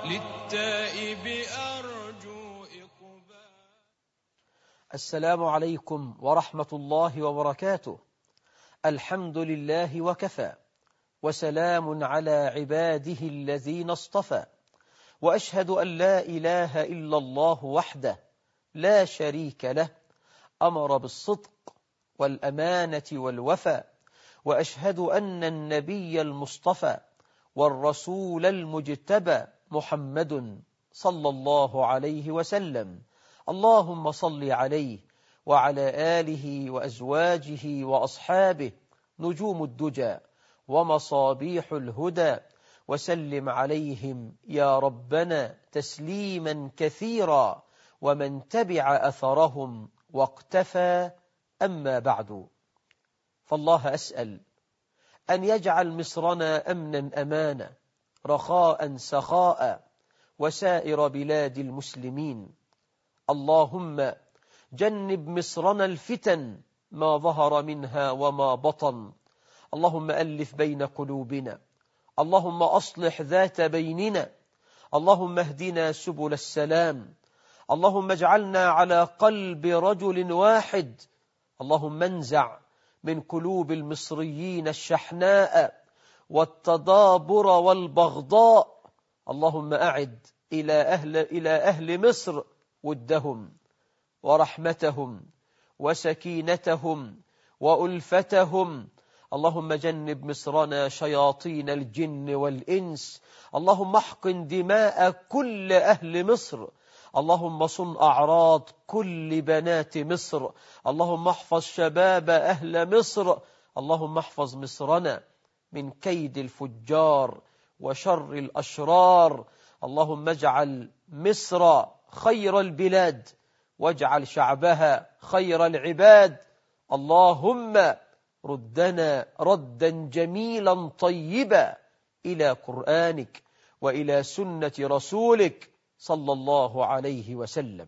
للتائب أرجو إقبال. السلام عليكم ورحمة الله وبركاته. الحمد لله وكفى، وسلام على عباده الذين اصطفى، وأشهد أن لا إله إلا الله وحده لا شريك له، أمر بالصدق والأمانة والوفاء، وأشهد أن النبي المصطفى والرسول المجتبى محمد صلى الله عليه وسلم، اللهم صل عليه وعلى آله وأزواجه وأصحابه نجوم الدجى ومصابيح الهدى، وسلم عليهم يا ربنا تسليما كثيرا، ومن تبع أثرهم واقتفى. أما بعد، فالله أسأل أن يجعل مصرنا أمنا أمانا، رخاء سخاء، وسائر بلاد المسلمين. اللهم جنب مصرنا الفتن ما ظهر منها وما بطن. اللهم ألف بين قلوبنا، اللهم أصلح ذات بيننا، اللهم اهدنا سبل السلام، اللهم اجعلنا على قلب رجل واحد، اللهم انزع من قلوب المصريين الشحناء والتدابر والبغضاء. اللهم أعد إلى أهل مصر ودهم ورحمتهم وسكينتهم وألفتهم. اللهم جنب مصرنا شياطين الجن والإنس، اللهم احقن دماء كل أهل مصر، اللهم صن أعراض كل بنات مصر، اللهم احفظ شباب أهل مصر، اللهم احفظ مصرنا من كيد الفجار وشر الأشرار. اللهم اجعل مصر خير البلاد، واجعل شعبها خير العباد. اللهم ردنا ردا جميلا طيبا إلى قرآنك وإلى سنة رسولك صلى الله عليه وسلم.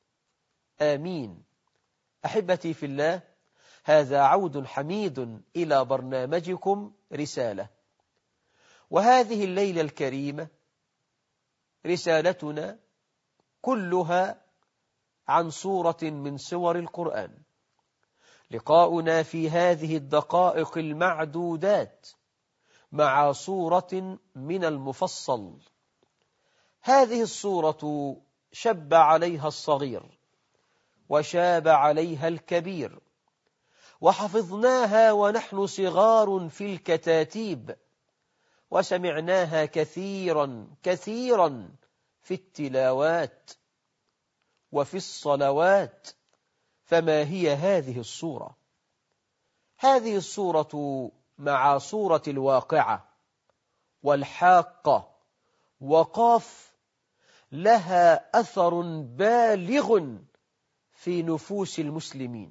آمين. أحبتي في الله، هذا عود حميد إلى برنامجكم رسالة، وهذه الليلة الكريمة رسالتنا كلها عن سورة من سور القرآن. لقاؤنا في هذه الدقائق المعدودات مع سورة من المفصل. هذه السورة شب عليها الصغير وشاب عليها الكبير، وحفظناها ونحن صغار في الكتاتيب، وسمعناها كثيرا كثيرا في التلاوات وفي الصلوات. فما هي هذه السورة؟ هذه السورة مع سورة الواقعة والحاقة وقاف لها أثر بالغ في نفوس المسلمين.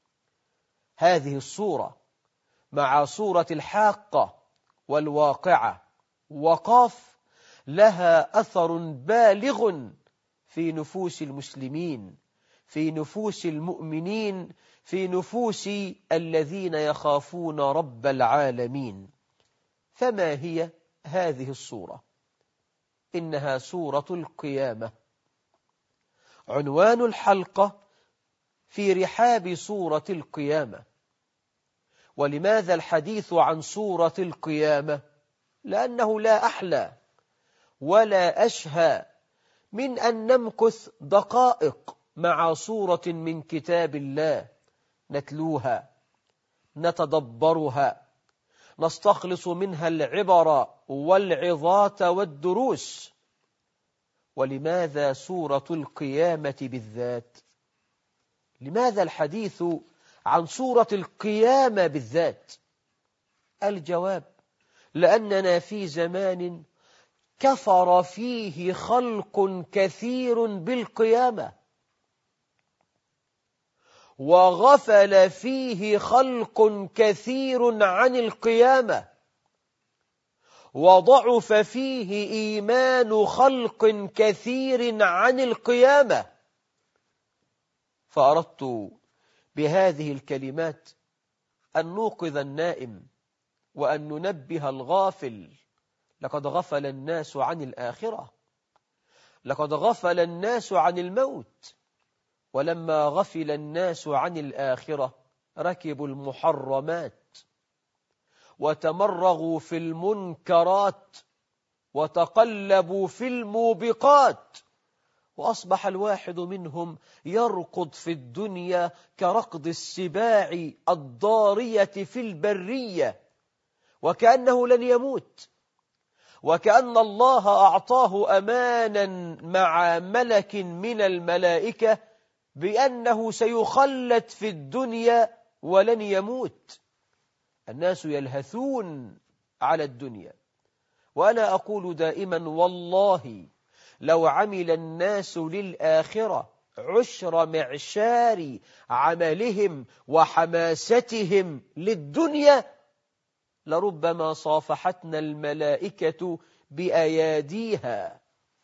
هذه السورة مع سورة الحاقة والواقعة وقاف لها أثر بالغ في نفوس المسلمين، في نفوس المؤمنين، في نفوس الذين يخافون رب العالمين. فما هي هذه السورة؟ إنها سورة القيامة. عنوان الحلقة في رحاب سورة القيامة. ولماذا الحديث عن سورة القيامة؟ لأنه لا أحلى ولا أشهى من أن نمكث دقائق مع سورة من كتاب الله، نتلوها، نتدبرها، نستخلص منها العبر والعظات والدروس. ولماذا سورة القيامة بالذات؟ لماذا الحديث عن سورة القيامة بالذات؟ الجواب: لأننا في زمان كفر فيه خلق كثير بالقيامة، وغفل فيه خلق كثير عن القيامة، وضعف فيه إيمان خلق كثير عن القيامة. فأردت بهذه الكلمات أن نوقظ النائم وأن ننبه الغافل. لقد غفل الناس عن الآخرة، لقد غفل الناس عن الموت، ولما غفل الناس عن الآخرة ركبوا المحرمات وتمرغوا في المنكرات وتقلبوا في الموبقات، وأصبح الواحد منهم يركض في الدنيا كركض السباع الضارية في البرية، وكأنه لن يموت، وكأن الله أعطاه أمانا مع ملك من الملائكة بأنه سيخلد في الدنيا ولن يموت. الناس يلهثون على الدنيا، وأنا أقول دائما والله لو عمل الناس للآخرة عشر معشار عملهم وحماستهم للدنيا لربما صافحتنا الملائكة بأياديها.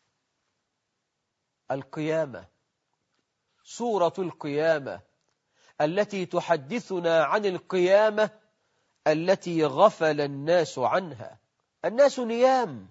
القيامة، سورة القيامة التي تحدثنا عن القيامة التي غفل الناس عنها. الناس نيام،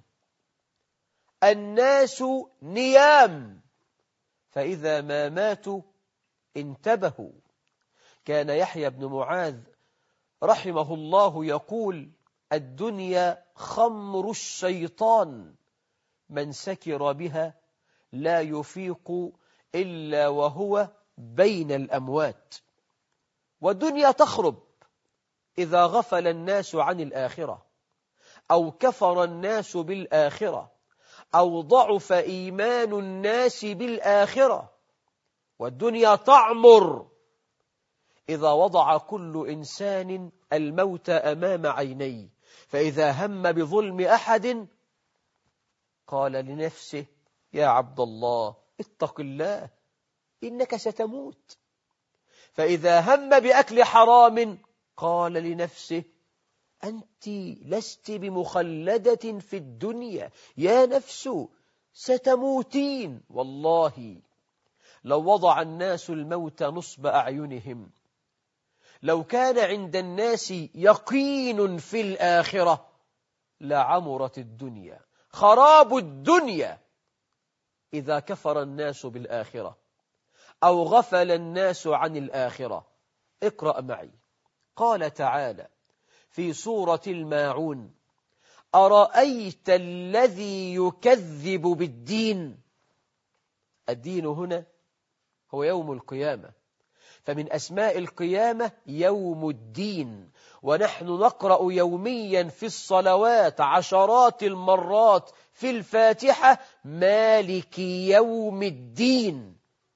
الناس نيام، فإذا ما ماتوا انتبهوا. كان يحيى بن معاذ رحمه الله يقول: الدنيا خمر الشيطان، من سكر بها لا يفيق إلا وهو بين الأموات. والدنيا تخرب إذا غفل الناس عن الآخرة، أو كفر الناس بالآخرة، أو ضعف إيمان الناس بالآخرة. والدنيا تعمر إذا وضع كل إنسان الموت أمام عينيه، فإذا هم بظلم أحد قال لنفسه: يا عبد الله اتق الله إنك ستموت. فإذا هم بأكل حرام قال لنفسه: أنت لست بمخلدة في الدنيا يا نفس، ستموتين. والله لو وضع الناس الموت نصب أعينهم، لو كان عند الناس يقين في الآخرة لعمرت الدنيا. خراب الدنيا إذا كفر الناس بالآخرة أو غفل الناس عن الآخرة. اقرأ معي. قال تعالى في سورة الماعون: أرأيت الذي يكذب بالدين. الدين هنا هو يوم القيامة، فمن أسماء القيامة يوم الدين، ونحن نقرأ يوميا في الصلوات عشرات المرات في الفاتحة: مالك يوم الدين،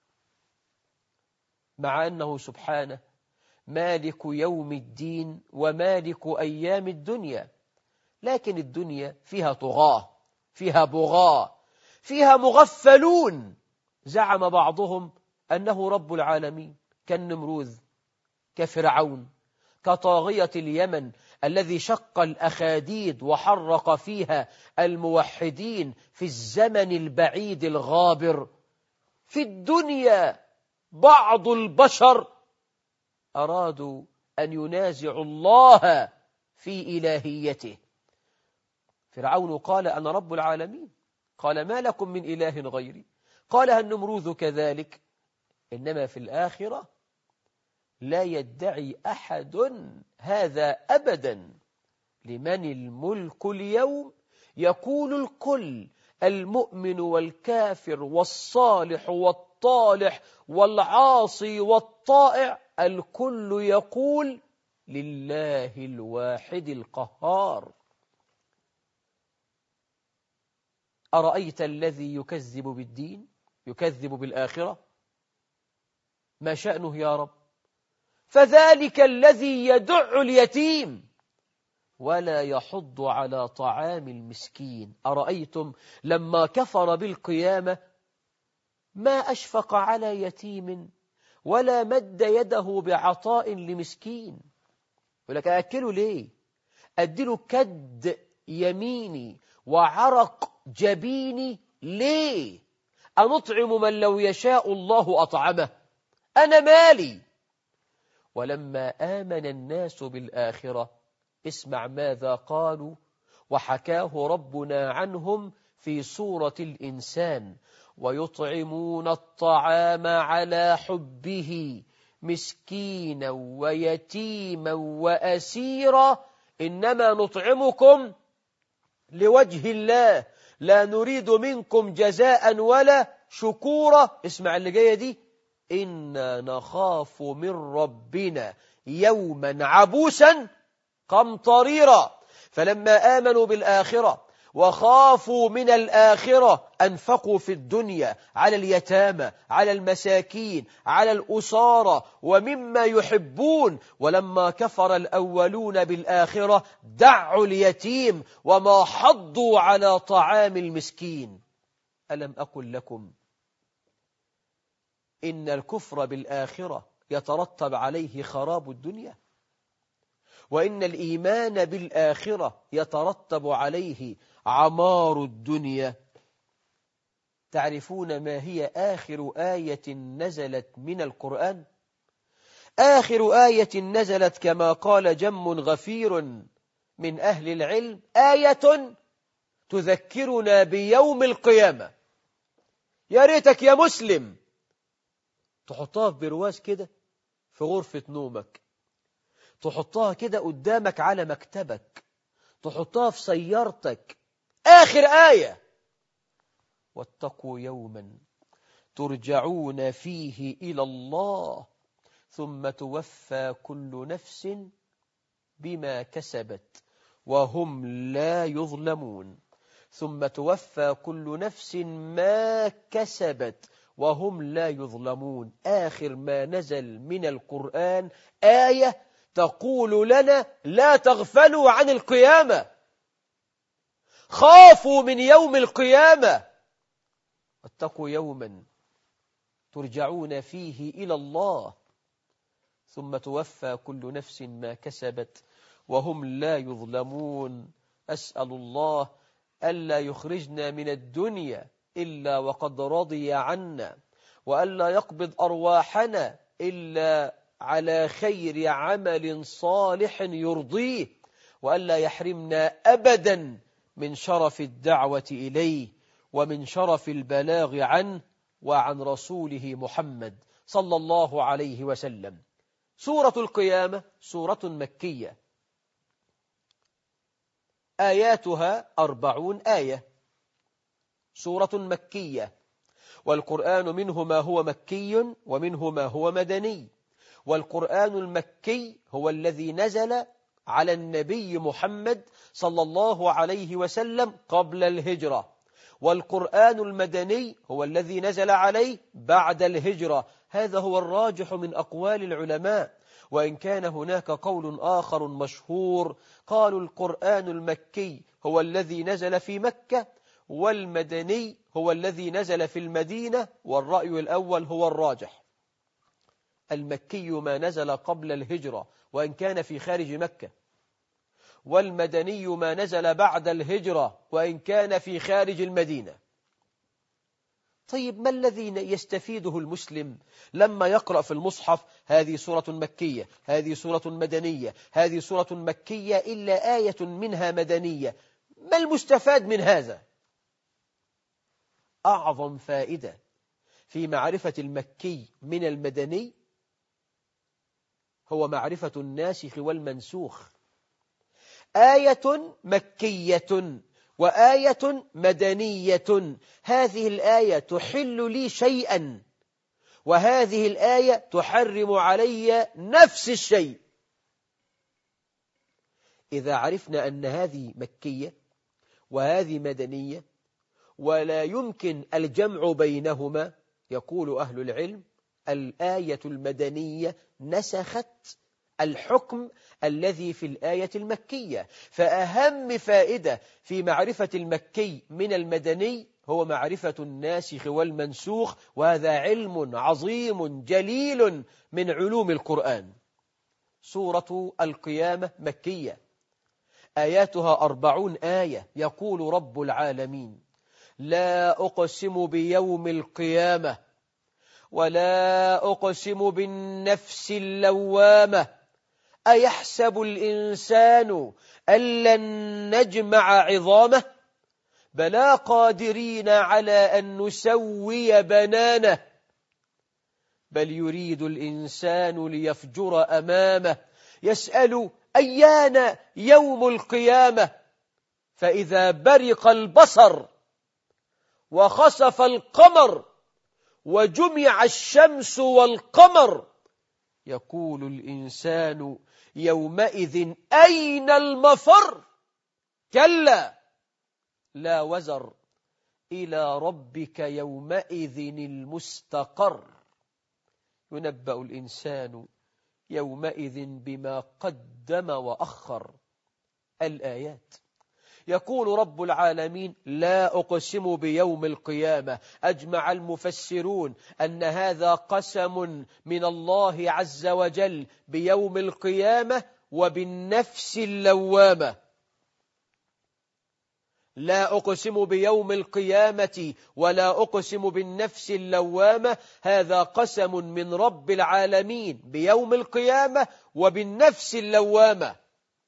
مع أنه سبحانه مالك يوم الدين ومالك أيام الدنيا. لكن الدنيا فيها طغاة، فيها بغاة، فيها مغفلون. زعم بعضهم أنه رب العالمين، كالنمروذ، كفرعون، كطاغية اليمن الذي شق الأخاديد وحرق فيها الموحدين في الزمن البعيد الغابر. في الدنيا بعض البشر أرادوا أن ينازعوا الله في إلهيته. فرعون قال: أنا رب العالمين. قال: ما لكم من إله غيري؟ قالها النمروذ كذلك. إنما في الآخرة لا يدعي أحد هذا أبدا. لمن الملك اليوم؟ يقول الكل، المؤمن والكافر والصالح والطالح والعاصي والطائع، الكل يقول لله الواحد القهار. أرأيت الذي يكذب بالدين، يكذب بالآخرة؟ ما شأنه يا رب؟ فذلك الذي يدع اليتيم ولا يحض على طعام المسكين. أرأيتم لما كفر بالقيامة ما أشفق على يتيم ولا مد يده بعطاء لمسكين. ولك أأكله ليه؟ أدله كد يميني وعرق جبيني ليه؟ أنطعم من لو يشاء الله أطعمه؟ أنا مالي. ولما آمن الناس بالآخرة اسمع ماذا قالوا، وحكاه ربنا عنهم في سورة الإنسان: ويطعمون الطعام على حبه مسكينا ويتيما وأسيرا إنما نطعمكم لوجه الله لا نريد منكم جزاء ولا شكورا. اسمع اللي جاية دي: إنا نخاف من ربنا يوما عبوسا قمطريرا. فلما آمنوا بالآخرة وخافوا من الآخرة أنفقوا في الدنيا على اليتامى، على المساكين، على الأسارى ومما يحبون. ولما كفر الأولون بالآخرة دعوا اليتيم وما حضوا على طعام المسكين. ألم أقل لكم إن الكفر بالآخرة يترتب عليه خراب الدنيا، وإن الإيمان بالآخرة يترتب عليه عمار الدنيا؟ تعرفون ما هي آخر آية نزلت من القرآن؟ آخر آية نزلت كما قال جم غفير من أهل العلم: آية تذكرنا بيوم القيامة. يا ريتك يا مسلم تحطها في برواز كده في غرفة نومك، تحطها كده قدامك على مكتبك، تحطها في سيارتك. آخر آية: واتقوا يوما ترجعون فيه إلى الله ثم توفى كل نفس بما كسبت وهم لا يظلمون. ثم توفى كل نفس ما كسبت وهم لا يظلمون. آخر ما نزل من القرآن آية تقول لنا لا تغفلوا عن القيامة، خافوا من يوم القيامة. واتقوا يوما ترجعون فيه إلى الله ثم توفى كل نفس ما كسبت وهم لا يظلمون. أسأل الله ألا يخرجنا من الدنيا إلا وقد رضي عنا، وألا يقبض أرواحنا إلا على خير عمل صالح يرضيه، وألا يحرمنا أبدا من شرف الدعوة إليه ومن شرف البلاغ عنه وعن رسوله محمد صلى الله عليه وسلم. سورة القيامة سورة مكية، آياتها 40 آية. سورة مكية، والقرآن منه ما هو مكي ومنه ما هو مدني. والقرآن المكي هو الذي نزل على النبي محمد صلى الله عليه وسلم قبل الهجرة، والقرآن المدني هو الذي نزل عليه بعد الهجرة. هذا هو الراجح من أقوال العلماء، وإن كان هناك قول آخر مشهور قالوا القرآن المكي هو الذي نزل في مكة، والمدني هو الذي نزل في المدينة، والرأي الأول هو الراجح. المكي ما نزل قبل الهجرة وإن كان في خارج مكة، والمدني ما نزل بعد الهجرة وإن كان في خارج المدينة. طيب ما الذي يستفيده المسلم لما يقرأ في المصحف هذه سورة مكية، هذه سورة مدنية، هذه سورة مكية إلا آية منها مدنية؟ ما المستفاد من هذا؟ أعظم فائدة في معرفة المكي من المدني هو معرفة الناسخ والمنسوخ. آية مكية وآية مدنية، هذه الآية تحل لي شيئا وهذه الآية تحرم علي نفس الشيء. إذا عرفنا أن هذه مكية وهذه مدنية ولا يمكن الجمع بينهما، يقول أهل العلم الآية المدنية نسخت الحكم الذي في الآية المكية. فأهم فائدة في معرفة المكي من المدني هو معرفة الناسخ والمنسوخ، وهذا علم عظيم جليل من علوم القرآن. سورة القيامة مكية، آياتها 40 آية. يقول رب العالمين: لا أقسم بيوم القيامة ولا أقسم بالنفس اللوامة أيحسب الإنسان أن لن نجمع عظامه بلى قادرين على أن نسوي بنانه بل يريد الإنسان ليفجر أمامه يسأل أيان يوم القيامة فإذا برق البصر وخسف القمر وجمع الشمس والقمر يقول الإنسان يومئذ أين المفر كلا لا وزر إلى ربك يومئذ المستقر ينبأ الإنسان يومئذ بما قدم وأخر. الآيات. يقول رب العالمين لا أقسم بيوم القيامة. أجمع المفسرون أن هذا قسم من الله عز وجل بيوم القيامة وبالنفس اللوامة. لا أقسم بيوم القيامة ولا أقسم بالنفس اللوامة، هذا قسم من رب العالمين بيوم القيامة وبالنفس اللوامة.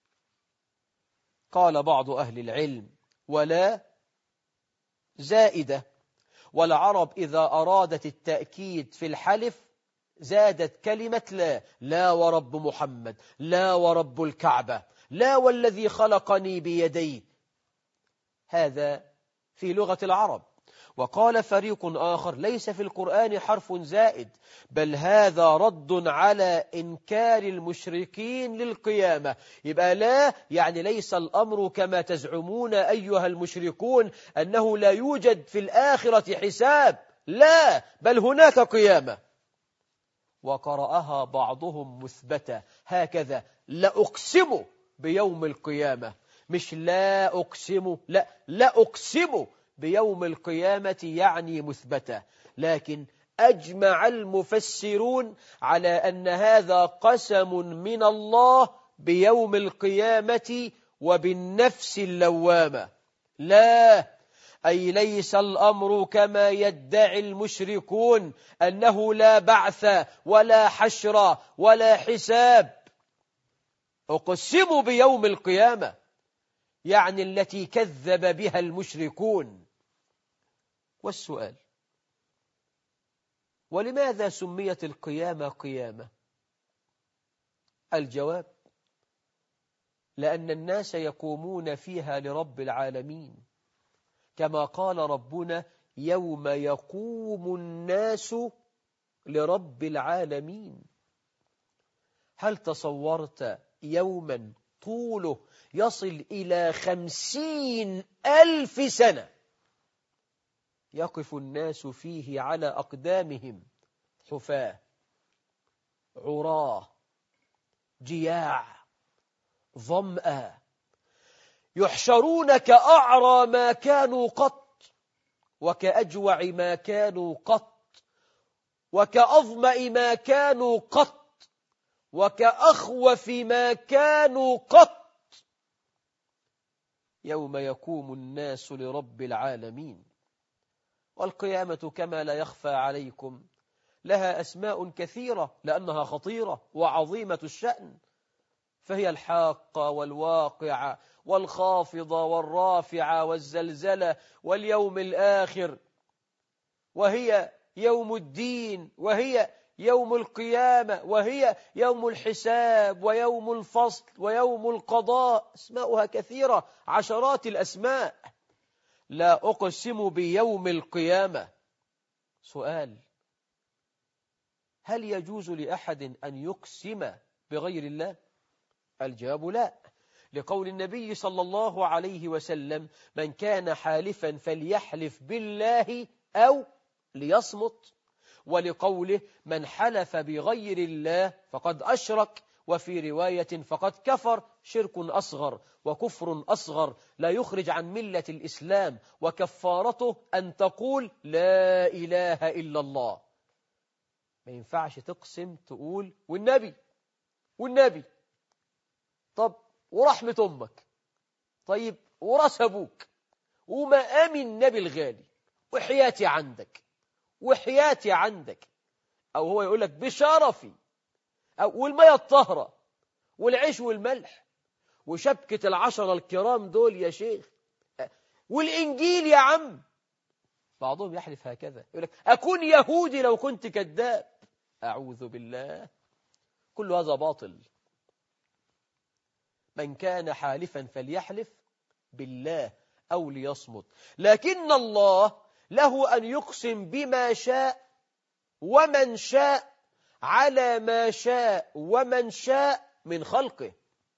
قال بعض أهل العلم ولا زائدة، والعرب إذا أرادت التأكيد في الحلف زادت كلمة لا ورب محمد، لا ورب الكعبة، لا والذي خلقني بيديه. هذا في لغة العرب. وقال فريق آخر ليس في القرآن حرف زائد، بل هذا رد على إنكار المشركين للقيامة. يبقى لا يعني ليس الأمر كما تزعمون أيها المشركون أنه لا يوجد في الآخرة حساب، لا بل هناك قيامة. وقرأها بعضهم مثبتة هكذا لا أقسم بيوم القيامة، مش لا أقسم، لا أقسم بيوم القيامة يعني مثبتة. لكن أجمع المفسرون على أن هذا قسم من الله بيوم القيامة وبالنفس اللوامة. لا أي ليس الأمر كما يدعي المشركون أنه لا بعث ولا حشر ولا حساب. أقسم بيوم القيامة يعني التي كذب بها المشركون. والسؤال ولماذا سميت القيامة قيامة؟ الجواب لأن الناس يقومون فيها لرب العالمين، كما قال ربنا يوم يقوم الناس لرب العالمين. هل تصورت يوما طوله يصل إلى 50,000 سنة يقف الناس فيه على أقدامهم حفاة عراه جياع ظمأ، يحشرون كأعرى ما كانوا قط وكأجوع ما كانوا قط وكأظمأ ما كانوا قط وكأخوف ما كانوا قط، يوم يقوم الناس لرب العالمين. والقيامة كما لا يخفى عليكم لها أسماء كثيرة لأنها خطيرة وعظيمة الشأن، فهي الحاقة والواقعة والخافضة والرافعة والزلزلة واليوم الآخر، وهي يوم الدين، وهي يوم القيامة، وهي يوم الحساب ويوم الفصل ويوم القضاء. أسماؤها كثيرة، عشرات الأسماء. لا أقسم بيوم القيامة. سؤال: هل يجوز لأحد أن يقسم بغير الله؟ الجواب لا، لقول النبي صلى الله عليه وسلم: من كان حالفا فليحلف بالله أو ليصمت، ولقوله: من حلف بغير الله فقد أشرك، وفي رواية فقد كفر، شرك أصغر وكفر أصغر لا يخرج عن ملة الإسلام، وكفارته أن تقول لا إله إلا الله. ما ينفعش تقسم تقول والنبي طب ورحمة أمك، طيب ورث أبوك، ومقام النبي الغالي، وحياتي عندك، أو هو يقول لك بشرفي، أو والمية الطهرة والعيش والملح وشبكة 10 الكرام دول يا شيخ. والإنجيل يا عم. بعضهم يحلف هكذا، يقول لك أكون يهودي لو كنت كذاب. أعوذ بالله، كل هذا باطل. من كان حالفا فليحلف بالله أو ليصمت. لكن الله له أن يقسم بما شاء ومن شاء على ما شاء ومن شاء من خلقه.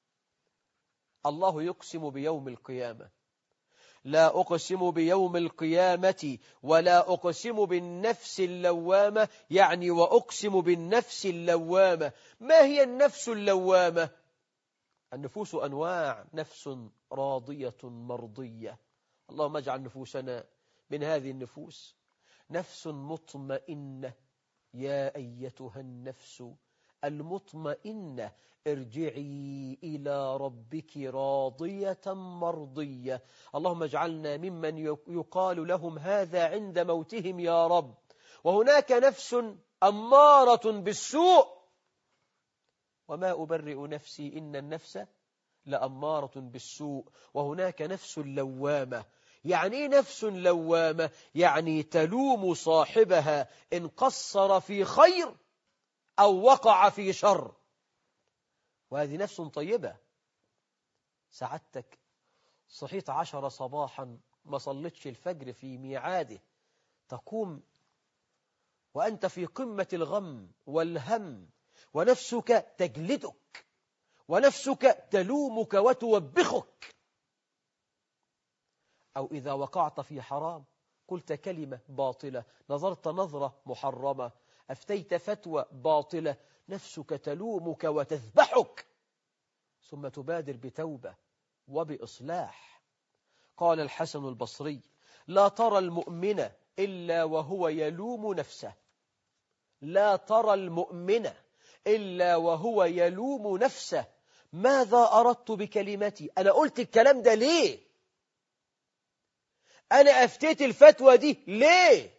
الله يقسم بيوم القيامة: لا أقسم بيوم القيامة ولا أقسم بالنفس اللوامة. يعني وأقسم بالنفس اللوامة. ما هي النفس اللوامة؟ النفوس أنواع: نفس راضية مرضية، اللهم اجعل نفوسنا من هذه النفوس. نفس مطمئنة، يا أيتها النفس المطمئنة ارجعي إلى ربك راضية مرضية. اللهم اجعلنا ممن يقال لهم هذا عند موتهم يا رب. وهناك نفس أمارة بالسوء، وما أبرئ نفسي إن النفس لأمارة بالسوء. وهناك نفس لوامة. يعني إيه نفس لوامة؟ يعني تلوم صاحبها إن قصر في خير أو وقع في شر. وهذه نفس طيبة. سعادتك صحيت 10 صباحا ما صلتش الفجر في ميعاده، تقوم وأنت في قمة الغم والهم، ونفسك تجلدك ونفسك تلومك وتوبخك. أو إذا وقعت في حرام، قلت كلمة باطلة، نظرت نظرة محرمة، أفتيت فتوى باطلة، نفسك تلومك وتذبحك، ثم تبادر بتوبة وبإصلاح. قال الحسن البصري: لا ترى المؤمن إلا وهو يلوم نفسه. لا ترى المؤمن إلا وهو يلوم نفسه. ماذا أردت بكلمتي؟ أنا قلت الكلام ده ليه؟ أنا أفتيت الفتوى دي ليه؟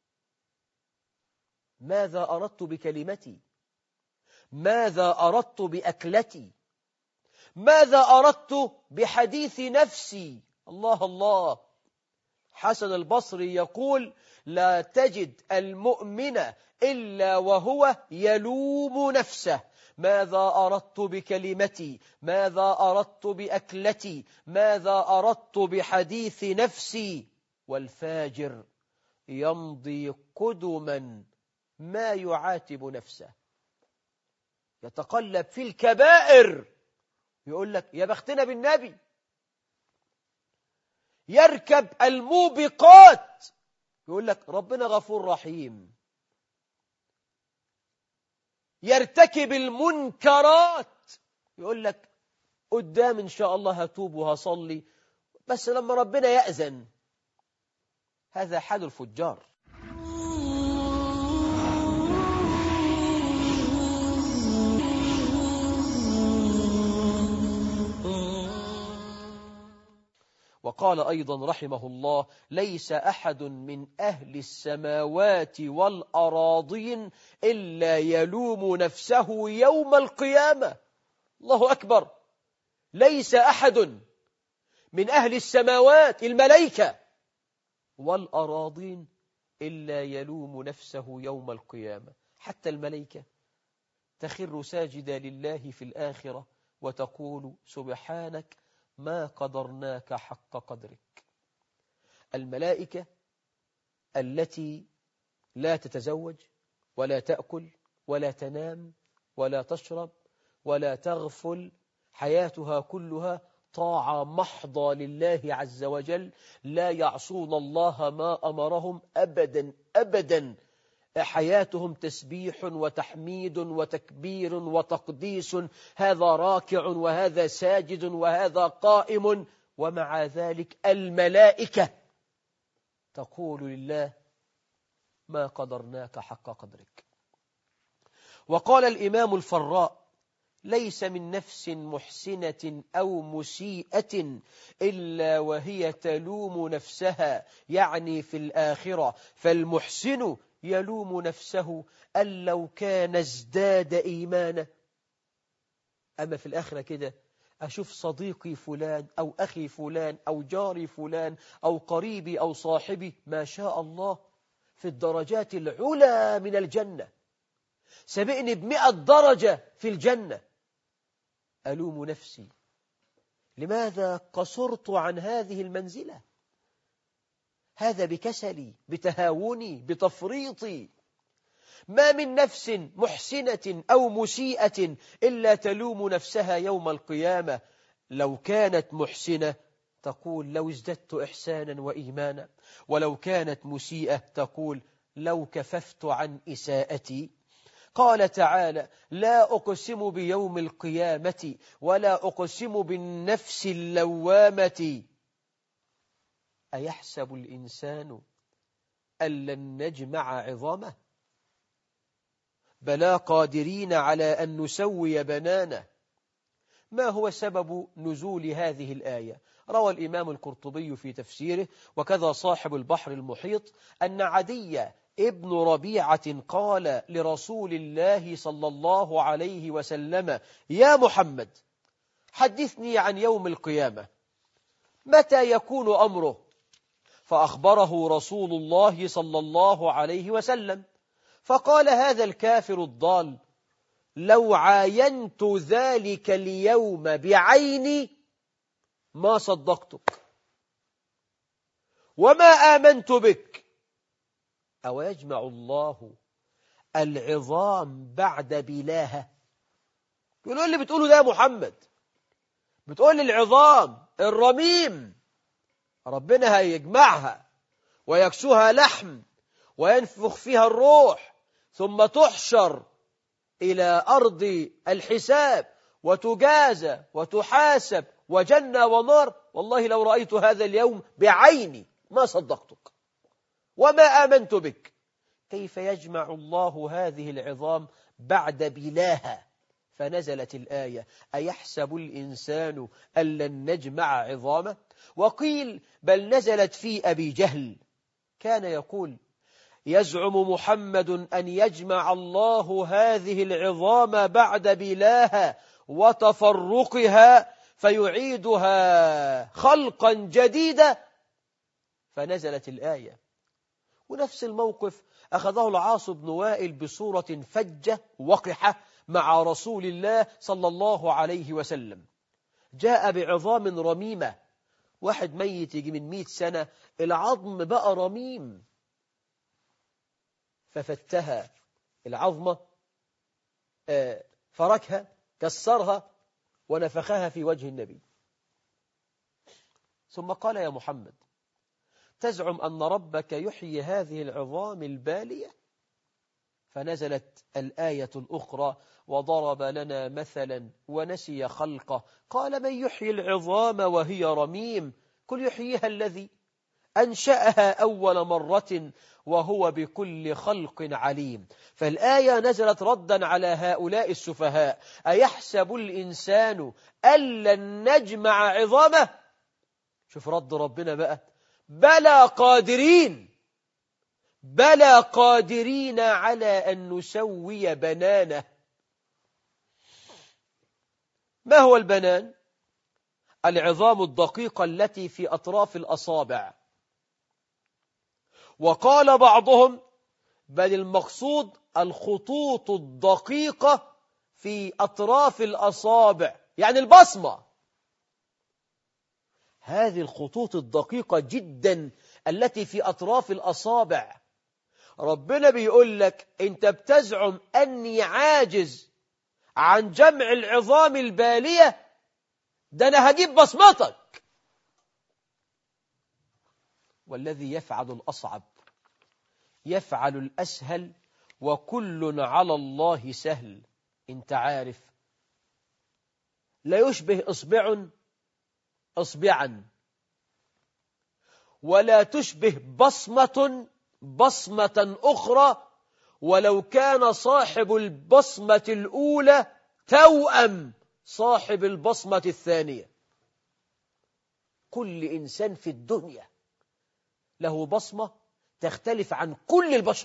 ماذا أردت بكلمتي؟ ماذا أردت بأكلتي؟ ماذا أردت بحديث نفسي؟ الله الله. حسن البصري يقول: لا تجد المؤمن إلا وهو يلوم نفسه. ماذا أردت بكلمتي؟ ماذا أردت بأكلتي؟ ماذا أردت بحديث نفسي؟ والفاجر يمضي قدما ما يعاتب نفسه، يتقلب في الكبائر، يقول لك يا بختنا بالنبي. يركب الموبقات، يقول لك ربنا غفور رحيم. يرتكب المنكرات، يقول لك قدام إن شاء الله هتوب وهصلي، بس لما ربنا يأذن. هذا حال الفجار. وقال أيضا رحمه الله: ليس أحد من أهل السماوات والأراضين إلا يلوم نفسه يوم القيامة. الله أكبر. ليس أحد من أهل السماوات الملائكة والأراضين إلا يلوم نفسه يوم القيامة. حتى الملائكة تخر ساجدة لله في الآخرة وتقول: سبحانك ما قدرناك حق قدرك. الملائكة التي لا تتزوج ولا تأكل ولا تنام ولا تشرب ولا تغفل، حياتها كلها طاعة محضة لله عز وجل، لا يعصون الله ما أمرهم أبدا أبدا. حياتهم تسبيح وتحميد وتكبير وتقديس، هذا راكع وهذا ساجد وهذا قائم. ومع ذلك الملائكة تقول لله: ما قدرناك حق قدرك. وقال الإمام الفراء: ليس من نفس محسنة أو مسيئة إلا وهي تلوم نفسها، يعني في الآخرة. فالمحسن يلوم نفسه أن لو كان ازداد إيمانا. أما في الآخرة كده أشوف صديقي فلان أو أخي فلان أو جاري فلان أو قريبي أو صاحبي ما شاء الله في الدرجات العلى من الجنة، سبقني ب100 درجة في الجنة، ألوم نفسي لماذا قصرت عن هذه المنزلة؟ هذا بكسلي، بتهاوني، بتفريطي. ما من نفس محسنة أو مسيئة إلا تلوم نفسها يوم القيامة. لو كانت محسنة تقول لو ازددت إحسانا وإيمانا، ولو كانت مسيئة تقول لو كففت عن إساءتي. قال تعالى: لا أقسم بيوم القيامة ولا أقسم بالنفس اللوامة. أيحسب الإنسان أن لن نجمع عظامه بلى قادرين على أن نسوي بنانه. ما هو سبب نزول هذه الآية؟ روى الإمام القرطبي في تفسيره وكذا صاحب البحر المحيط أن عدي ابن ربيعة قال لرسول الله صلى الله عليه وسلم: يا محمد، حدثني عن يوم القيامة، متى يكون أمره؟ فأخبره رسول الله صلى الله عليه وسلم، فقال هذا الكافر الضال: لو عاينت ذلك اليوم بعيني ما صدقتك وما آمنت بك. أو يجمع الله العظام بعد بلاها؟ يقولوا اللي بتقوله ده يا محمد، بتقول العظام الرميم ربنا هيجمعها ويكسوها لحم وينفخ فيها الروح ثم تحشر إلى أرض الحساب وتجازى وتحاسب وجنة ونار. والله لو رأيت هذا اليوم بعيني ما صدقتك وما آمنت بك. كيف يجمع الله هذه العظام بعد بلاها؟ فنزلت الآية: أيحسب الإنسان أن لن نجمع عظامه؟ وقيل بل نزلت في أبي جهل، كان يقول: يزعم محمد أن يجمع الله هذه العظام بعد بلاها وتفرقها فيعيدها خلقا جديدا. فنزلت الآية. ونفس الموقف أخذه العاص بن وائل بصورة فجة وقحة مع رسول الله صلى الله عليه وسلم. جاء بعظام رميمة، واحد ميت يجي من 100 سنة العظم بقى رميم، ففتها العظمة، فركها، كسرها ونفخها في وجه النبي، ثم قال: يا محمد، تزعم أن ربك يحيي هذه العظام البالية؟ فنزلت الآية الأخرى: وضرب لنا مثلا ونسي خلقه قال: من يحيي العظام وهي رميم؟ قل يحييها الذي أنشأها أول مرة وهو بكل خلق عليم. فالآية نزلت ردا على هؤلاء السفهاء: أيحسب الإنسان أن لن نجمع عظامه؟ شوف رد ربنا بقى: بلى قادرين، بلى قادرين على أن نسوي بنانه. ما هو البنان؟ العظام الدقيقة التي في أطراف الأصابع. وقال بعضهم بل المقصود الخطوط الدقيقة في أطراف الأصابع، يعني البصمة. هذه الخطوط الدقيقة جدا التي في أطراف الأصابع، ربنا بيقول لك أنت بتزعم أني عاجز عن جمع العظام البالية، ده أنا هجيب بصمتك. والذي يفعل الأصعب يفعل الأسهل وكل على الله سهل. انت عارف لا يشبه إصبع إصبعا، ولا تشبه بصمة بصمة أخرى، ولو كان صاحب البصمة الأولى توأم صاحب البصمة الثانية. كل إنسان في الدنيا له بصمة تختلف عن كل البشر.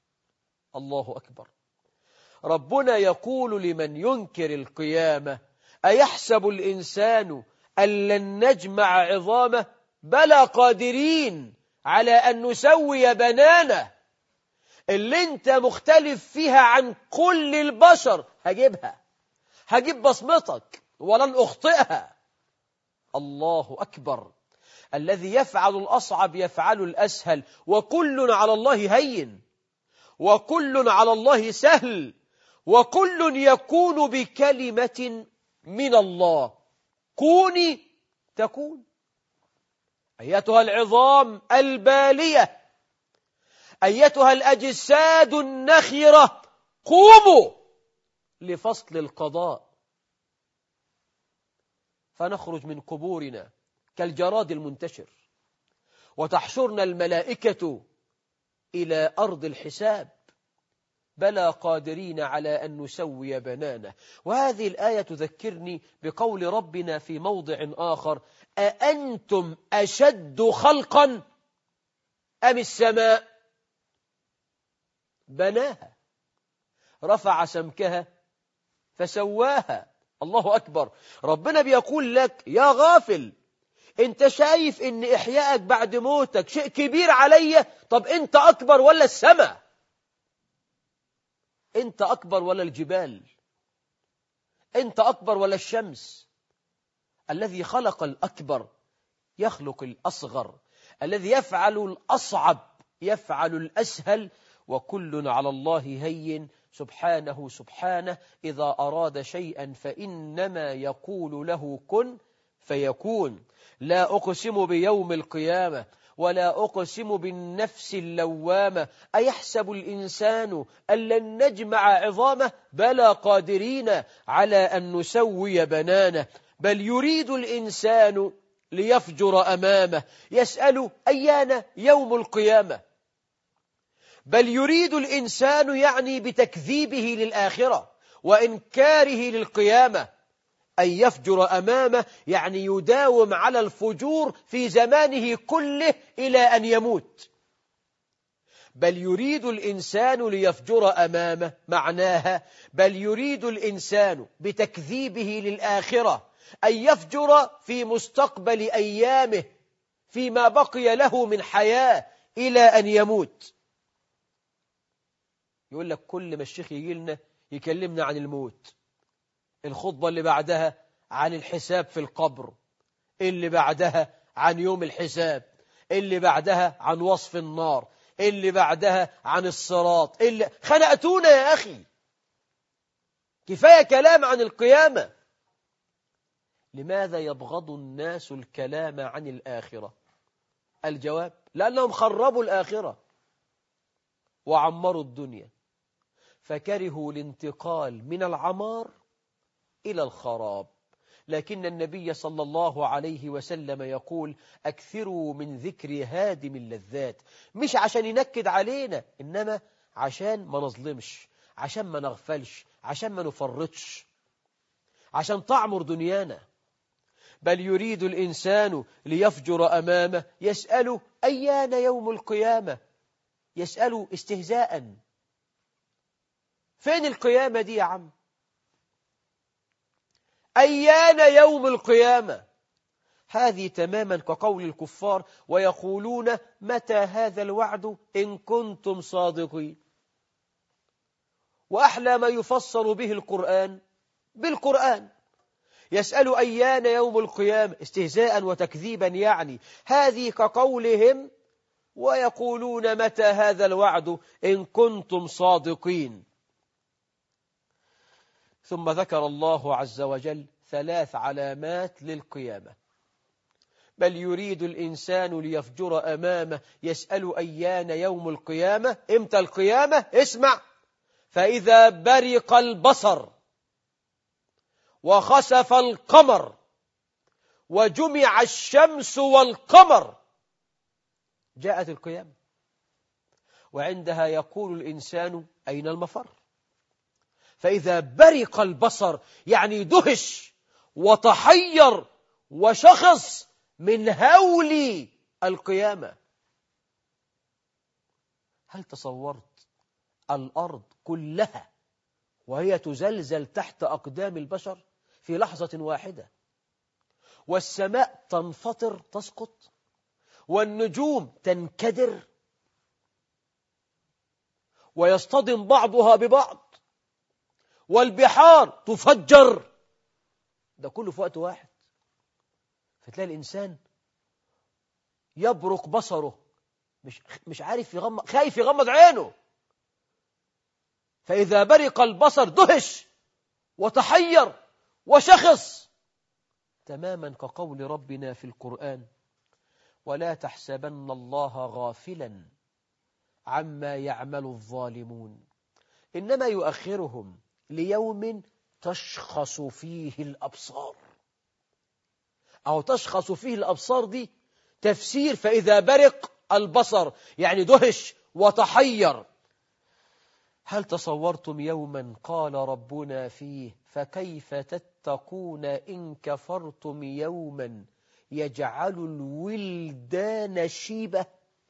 الله أكبر. ربنا يقول لمن ينكر القيامة: أيحسب الإنسان أن لن نجمع عظامه بلى قادرين على أن نسوي بنانه. اللي انت مختلف فيها عن كل البشر هجيبها، هجيب بصمتك ولن أخطئها. الله أكبر. الذي يفعل الأصعب يفعل الأسهل، وكل على الله هين، وكل على الله سهل، وكل يكون بكلمة من الله. كوني تكون. أيتها العظام البالية، أيتها الأجساد النخرة، قوموا لفصل القضاء. فنخرج من قبورنا كالجراد المنتشر، وتحشرنا الملائكة إلى أرض الحساب، بلى قادرين على أن نسوي بنانه. وهذه الآية تذكرني بقول ربنا في موضع آخر: أأنتم أشد خلقا أم السماء؟ بناها، رفع سمكها فسواها. الله أكبر. ربنا بيقول لك يا غافل، انت شايف ان احيائك بعد موتك شيء كبير علي؟ طب انت اكبر ولا السماء؟ انت اكبر ولا الجبال؟ انت اكبر ولا الشمس؟ الذي خلق الاكبر يخلق الاصغر، الذي يفعل الاصعب يفعل الاسهل، وكل على الله هين. سبحانه سبحانه. إذا أراد شيئا فإنما يقول له كن فيكون. لا أقسم بيوم القيامة، ولا أقسم بالنفس اللوامة. أيحسب الإنسان أن لن نجمع عظامه بلى قادرين على أن نسوي بنانه. بل يريد الإنسان ليفجر أمامه يسأل أيان يوم القيامة. بل يريد الإنسان يعني بتكذيبه للآخرة وإنكاره للقيامة أن يفجر أمامه، يعني يداوم على الفجور في زمانه كله إلى أن يموت. بل يريد الإنسان ليفجر أمامه معناها بل يريد الإنسان بتكذيبه للآخرة أن يفجر في مستقبل أيامه فيما بقي له من حياة إلى أن يموت. يقول لك كل ما الشيخ يجي لنا يكلمنا عن الموت، الخطبة اللي بعدها عن الحساب في القبر، اللي بعدها عن يوم الحساب، اللي بعدها عن وصف النار، اللي بعدها عن الصراط. اللي خنقتونا يا أخي، كفاية كلام عن القيامة. لماذا يبغض الناس الكلام عن الآخرة؟ الجواب: لأنهم خربوا الآخرة وعمروا الدنيا، فكرهوا الانتقال من العمار إلى الخراب. لكن النبي صلى الله عليه وسلم يقول: أكثروا من ذكر هادم اللذات. مش عشان ينكد علينا، إنما عشان ما نظلمش، عشان ما نغفلش، عشان ما نفرطش، عشان تعمر دنيانا. بل يريد الإنسان ليفجر أمامه يسأل أيان يوم القيامة. يسأل استهزاء. فين القيامة دي يا عم؟ أيان يوم القيامة؟ هذه تماما كقول الكفار: ويقولون متى هذا الوعد إن كنتم صادقين. وأحلى ما يفسر به القرآن بالقرآن. يسأل أيان يوم القيامة استهزاء وتكذيبا، يعني هذه كقولهم ويقولون متى هذا الوعد إن كنتم صادقين. ثم ذكر الله عز وجل 3 علامات للقيامة. بل يريد الإنسان ليفجر أمامه يسأل أيان يوم القيامة. إمتى القيامة؟ اسمع: فإذا برق البصر وخسف القمر وجمع الشمس والقمر، جاءت القيامة. وعندها يقول الإنسان أين المفر؟ فإذا برق البصر يعني دهش وتحير وشخص من هول القيامة. هل تصورت الأرض كلها وهي تزلزل تحت أقدام البشر في لحظة واحدة، والسماء تنفطر تسقط، والنجوم تنكدر ويصطدم بعضها ببعض، والبحار تفجر، ده كله في وقت واحد. فتلاقي الإنسان يبرق بصره، مش عارف يغمض، خايف يغمض عينه. فإذا برق البصر دهش وتحير وشخص، تماما كقول ربنا في القرآن: ولا تحسبن الله غافلا عما يعمل الظالمون إنما يؤخرهم ليوم تشخص فيه الأبصار. أو تشخص فيه الأبصار دي تفسير فإذا برق البصر، يعني دهش وتحير. هل تصورتم يوما قال ربنا فيه: فكيف تتقون إن كفرتم يوما يجعل الولدان شيبة؟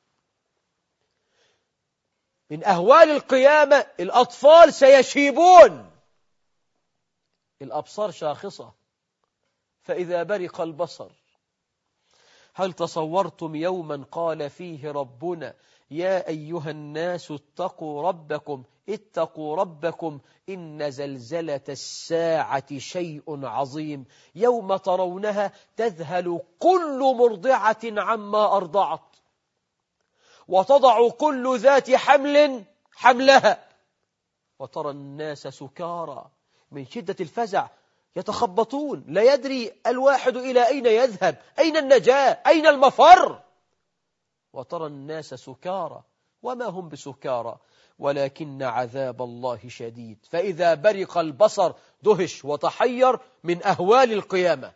من أهوال القيامة الأطفال سيشيبون، الأبصار شاخصة فإذا برق البصر. هل تصورتم يوما قال فيه ربنا: يا أيها الناس اتقوا ربكم إن زلزلة الساعة شيء عظيم يوم ترونها تذهل كل مرضعة عما أرضعت وتضع كل ذات حمل حملها وترى الناس سكارى من شدة الفزع يتخبطون، لا يدري الواحد إلى أين يذهب، أين النجاة، أين المفر. وترى الناس سكارى وما هم بسكارى ولكن عذاب الله شديد. فإذا برق البصر دهش وتحير، من أهوال القيامة.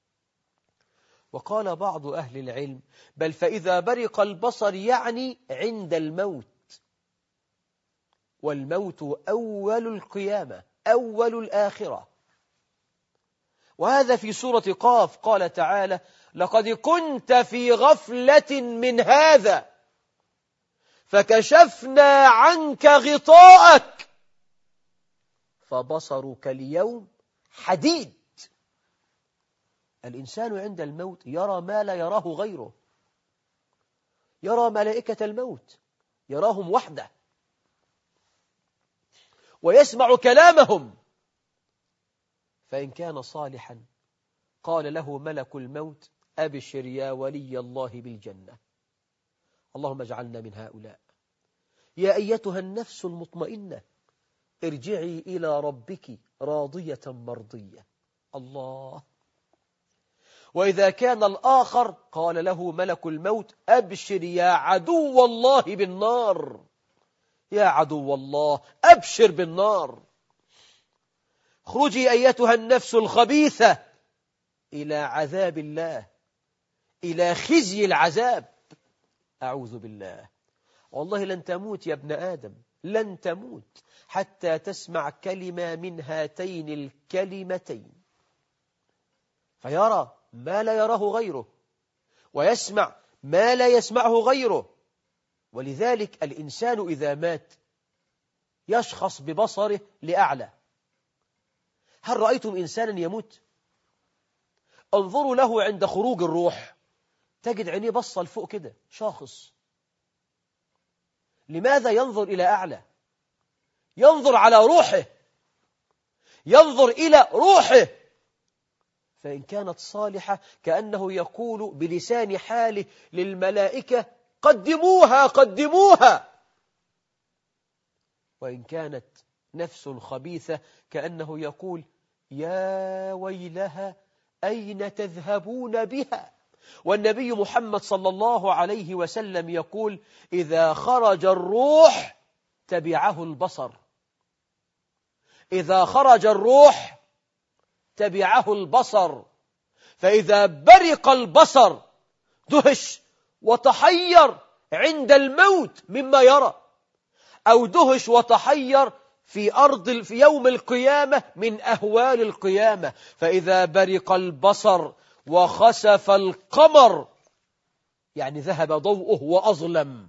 وقال بعض أهل العلم: بل فإذا برق البصر يعني عند الموت، والموت أول القيامة، أول الآخرة. وهذا في سورة قاف، قال تعالى: لقد كنت في غفلة من هذا فكشفنا عنك غطاءك فبصرك اليوم حديد. الإنسان عند الموت يرى ما لا يراه غيره، يرى ملائكة الموت، يراهم وحده، ويسمع كلامهم. فإن كان صالحا قال له ملك الموت: أبشر يا ولي الله بالجنة. اللهم اجعلنا من هؤلاء. يا أيتها النفس المطمئنة ارجعي إلى ربك راضية مرضية. الله. وإذا كان الآخر قال له ملك الموت: أبشر يا عدو الله بالنار. يا عدو الله أبشر بالنار. اخرجي أيتها النفس الخبيثة إلى عذاب الله، إلى خزي العذاب. أعوذ بالله. والله لن تموت يا ابن آدم، لن تموت حتى تسمع كلمة من هاتين الكلمتين، فيرى ما لا يراه غيره، ويسمع ما لا يسمعه غيره. ولذلك الإنسان إذا مات يشخص ببصره لأعلى. هل رأيتم إنسانا يموت؟ انظروا له عند خروج الروح، تجد عينيه بصة لفوق كده، شاخص. لماذا ينظر إلى أعلى؟ ينظر على روحه، ينظر إلى روحه. فإن كانت صالحة كأنه يقول بلسان حاله للملائكة: قدموها قدموها. وإن كانت نفس خبيثة كأنه يقول: يا ويلها أين تذهبون بها. والنبي محمد صلى الله عليه وسلم يقول: إذا خرج الروح تبعه البصر، إذا خرج الروح تبعه البصر. فإذا برق البصر دهش وتحير عند الموت مما يرى، أو دهش وتحير في يوم القيامة من أهوال القيامة. فإذا برق البصر وخسف القمر، يعني ذهب ضوءه وأظلم،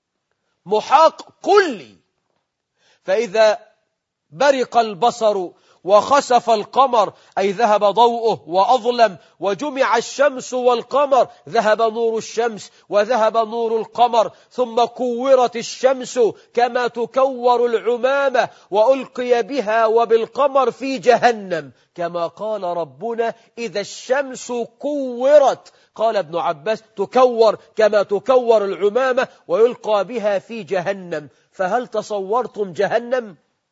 محاق كلي. فإذا برق البصر وخسف القمر أي ذهب ضوءه وأظلم، وجمع الشمس والقمر ذهب نور الشمس وذهب نور القمر، ثم كورت الشمس كما تكور العمامة وألقي بها وبالقمر في جهنم، كما قال ربنا إذا الشمس كورت. قال ابن عباس تكور كما تكور العمامة ويلقى بها في جهنم. فهل تصورتم جهنم؟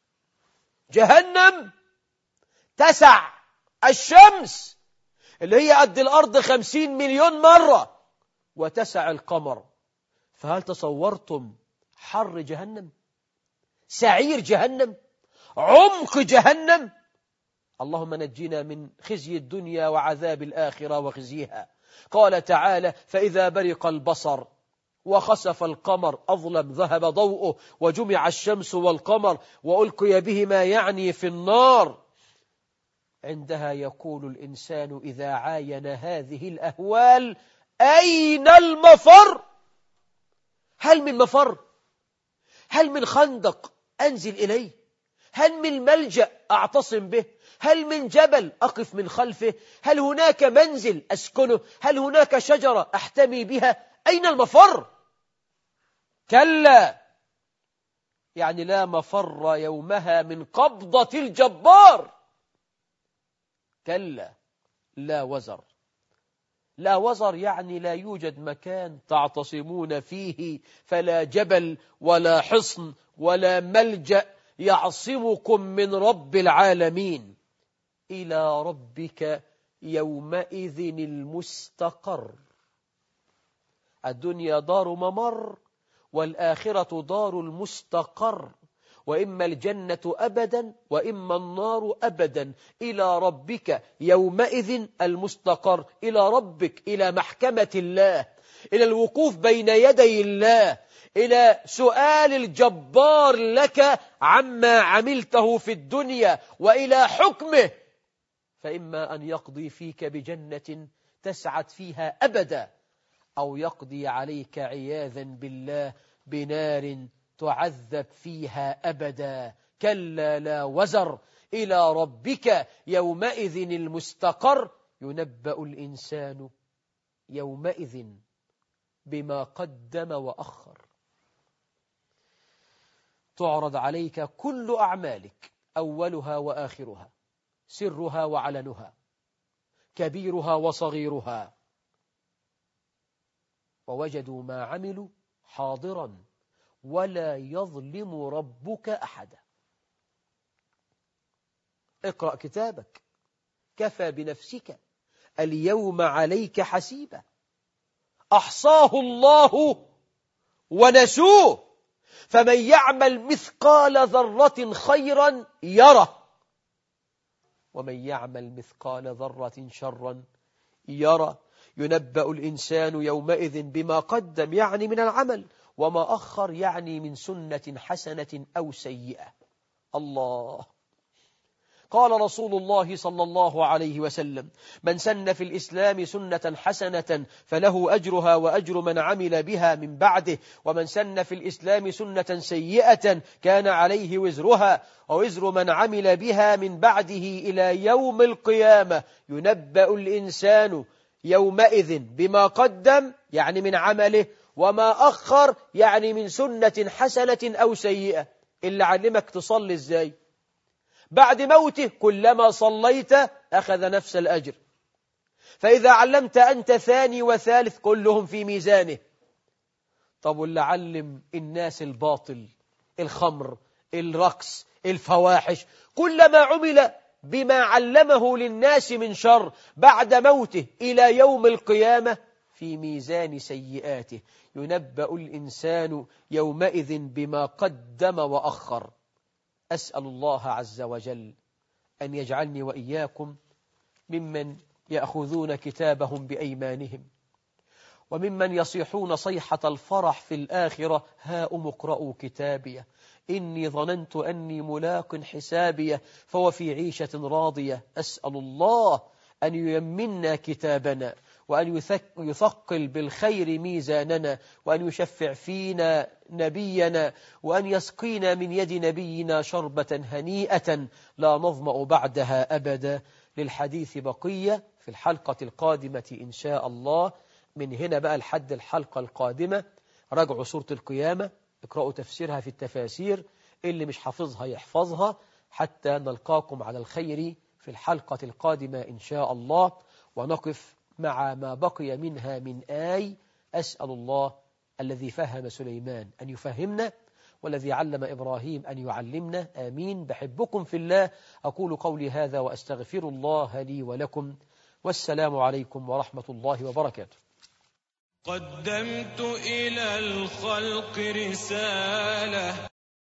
جهنم تسع الشمس اللي هي قد الأرض 50 مليون مرة، وتسع القمر. فهل تصورتم حر جهنم؟ سعير جهنم؟ عمق جهنم؟ اللهم نجينا من خزي الدنيا وعذاب الآخرة وخزيها. قال تعالى فإذا برق البصر وخسف القمر أظلم ذهب ضوءه وجمع الشمس والقمر وألقي بهما يعني في النار. عندها يقول الإنسان إذا عاين هذه الأهوال أين المفر؟ هل من مفر؟ هل من خندق أنزل إليه؟ هل من ملجأ أعتصم به؟ هل من جبل أقف من خلفه؟ هل هناك منزل أسكنه؟ هل هناك شجرة أحتمي بها؟ أين المفر؟ كلا، يعني لا مفر يومها من قبضة الجبار. كلا لا وزر. لا وزر يعني لا يوجد مكان تعتصمون فيه، فلا جبل ولا حصن ولا ملجأ يعصمكم من رب العالمين. إلى ربك يومئذ المستقر. الدنيا دار ممر والآخرة دار المستقر، وإما الجنة أبدا وإما النار أبدا. إلى ربك يومئذ المستقر، إلى ربك، إلى محكمة الله، إلى الوقوف بين يدي الله، إلى سؤال الجبار لك عما عملته في الدنيا، وإلى حكمه، فإما أن يقضي فيك بجنة تسعد فيها أبدا، أو يقضي عليك عياذا بالله بنار تعذب فيها أبدا. كلا لا وزر. إلى ربك يومئذ المستقر. ينبأ الإنسان يومئذ بما قدم وأخر. تعرض عليك كل أعمالك، أولها وآخرها، سرها وعلنها، كبيرها وصغيرها، ووجدوا ما عملوا حاضرا ولا يظلم ربك أحدا. اقرأ كتابك، كفى بنفسك اليوم عليك حسيبا. أحصاه الله ونسوه، فمن يعمل مثقال ذرة خيرا يره، ومن يعمل مثقال ذرة شرا يره. ينبأ الإنسان يومئذ بما قدم يعني من العمل، وما أخر يعني من سنة حسنة أو سيئة. الله. قال رسول الله صلى الله عليه وسلم من سن في الإسلام سنة حسنة فله أجرها وأجر من عمل بها من بعده، ومن سن في الإسلام سنة سيئة كان عليه وزرها ووزر من عمل بها من بعده إلى يوم القيامة. ينبأ الإنسان يومئذ بما قدم يعني من عمله، وما أخر يعني من سنة حسنة أو سيئة. اللي علمك تصلي إزاي بعد موته، كلما صليت أخذ نفس الأجر. فإذا علمت أنت ثاني وثالث كلهم في ميزانه. طب واللي علم الناس الباطل، الخمر، الرقص، الفواحش، كلما عمل بما علمه للناس من شر بعد موته إلى يوم القيامة في ميزان سيئاته. ينبأ الإنسان يومئذ بما قدم وأخر. أسأل الله عز وجل أن يجعلني وإياكم ممن يأخذون كتابهم بأيمانهم، وممن يصيحون صيحة الفرح في الآخرة هاؤم اقرءوا كتابيه إني ظننت أني ملاق حسابيه فهو في عيشة راضية. أسأل الله أن ييمنا كتابنا وأن يثقل بالخير ميزاننا، وأن يشفع فينا نبينا، وأن يسقينا من يد نبينا شربة هنيئة لا نظمأ بعدها أبدا. للحديث بقية في الحلقة القادمة إن شاء الله. من هنا بقى لحد الحلقة القادمة راجعوا سورة القيامة، اقرأوا تفسيرها في التفاسير، اللي مش حافظها يحفظها، حتى نلقاكم على الخير في الحلقة القادمة إن شاء الله، ونقف مع ما بقي منها من آي. أسأل الله الذي فهم سليمان أن يفهمنا، والذي علم إبراهيم أن يعلمنا. آمين. بحبكم في الله. أقول قولي هذا وأستغفر الله لي ولكم، والسلام عليكم ورحمة الله وبركاته. قدمت إلى الخلق رسالة